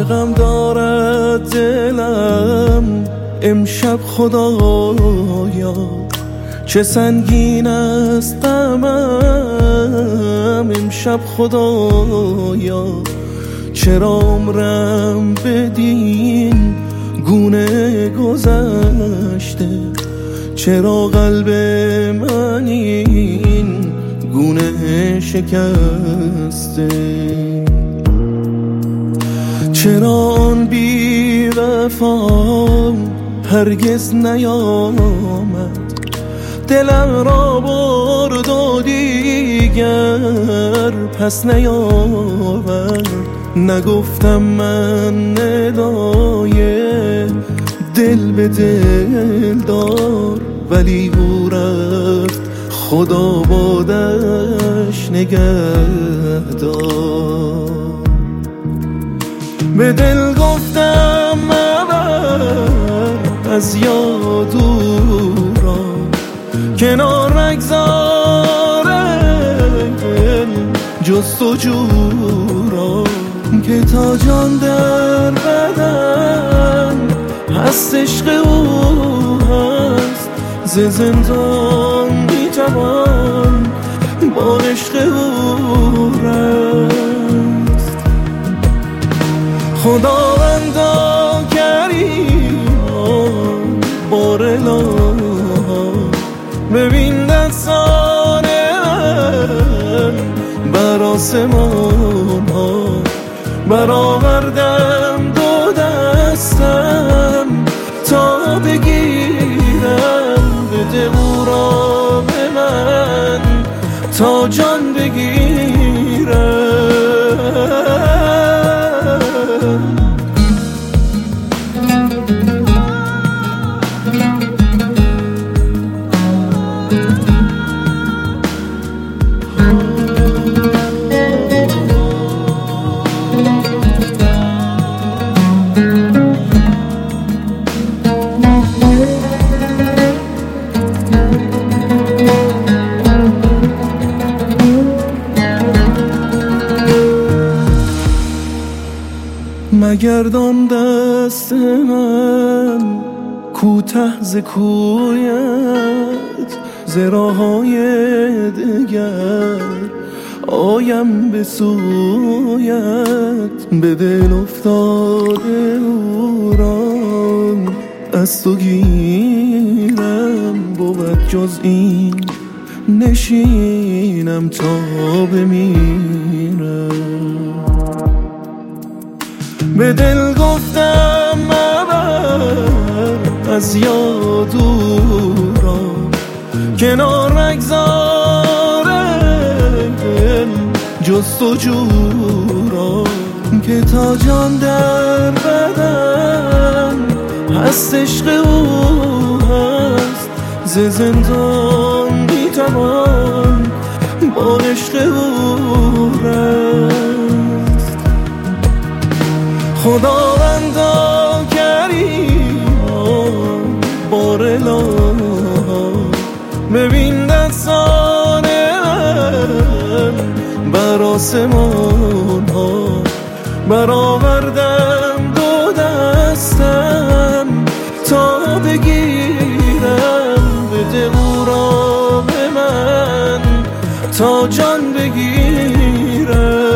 غرقم دارد دلم امشب خدایا، چه سنگین است غمم امشب خدایا. چرا عمرم بدین گونه گذشته، چرا قلب من این گونه شکسته، چرا آن بی وفا هرگز نیامد، دلم را برد و دیگر پس نیاورد. نگفتم من ندای دل به دل دار، ولی او رفت خدا بادش نگهدار. به دل گفتم مبر از یاد او را، کنار نگذاره جستجو را، که تا جان در بدن هست عشق او هست، ز زندان میتوان با عشق او رست. خداوندا کریما بار الها، ببین دستان من بر آسمان ها، برآوردم دو دستم تا بگیرم، بده او را به من تا جان بگیرم. مگردان دست من کوته ز کویت، ز راه‌های دگر آیم به سویت. به دل افتاده او را از تو گیرم، بود جز این نشینم تا بمیرم. به دل گفتم مبر از یاد او را، کنار نگذاره جستجو را، که تا جان در بدن هست عشق او هست، ز زندان میتوان با عشق او رست. خداوندا کریما بار الها، ببین دستان من بر آسمان ها، برآوردم دو دستم تا بگیرم، بده او را به من تا جان بگیرم.